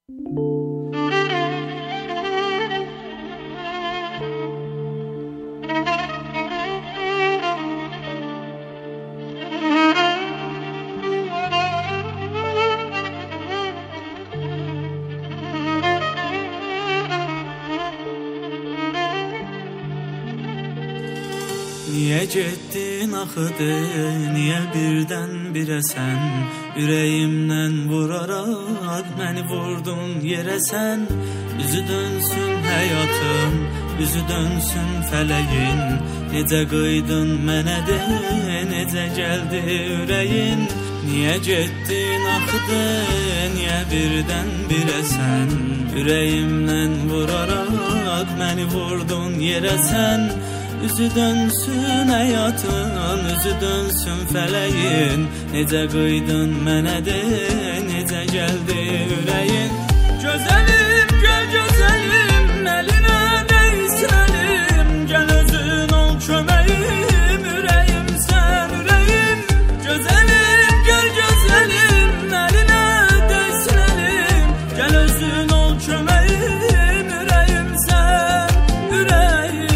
Niye getdin axıdı, niye birdən-birə sən ürəyimdən vuraraq məni vurdun yerə sən. Üzü dönsün həyatım, üzü dönsün fələyin, necə qıydın mənə de, necə gəldi ürəyin. Niyə getdin axıdı, niyə birdən-birə sən ürəyimdən vuraraq məni vurdun yerə sən. Üzü dönsün həyatın, üzü dönsün fələyin, necə qıydın mənə de, necə gəldi ürəyin. Gözəlim, göl gözəlim, əlinə deysin əlim, gəl özün ol köməyim, ürəyim sən ürəyim. Gözəlim, göl gözəlim, əlinə deysin əlim, gəl özün ol köməyim, ürəyim sən ürəyim.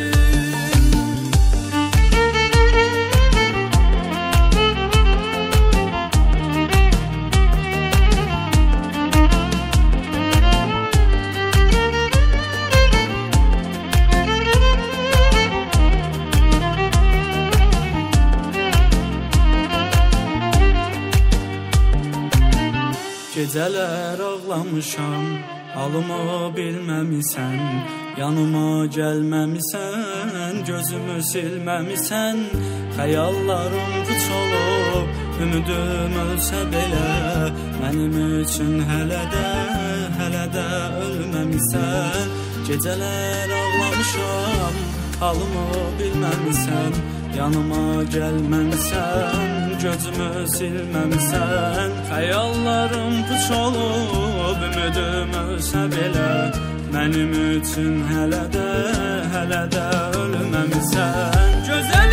Gecələr ağlamışam, halımı bilməmisən, yanıma gəlməmisən, gözümü silməmisən. Xəyallarım puç olub, ümidüm ölsə belə, mənim üçün hələ də ölməmisən. Gecələr ağlamışam, halımı bilməmisən, yanıma gəlməmisən, gözümü silməmisən. Xəyallarım puç olub, ümidim ölsə belə, mənim üçün hələ də ölməmisən. Gözəl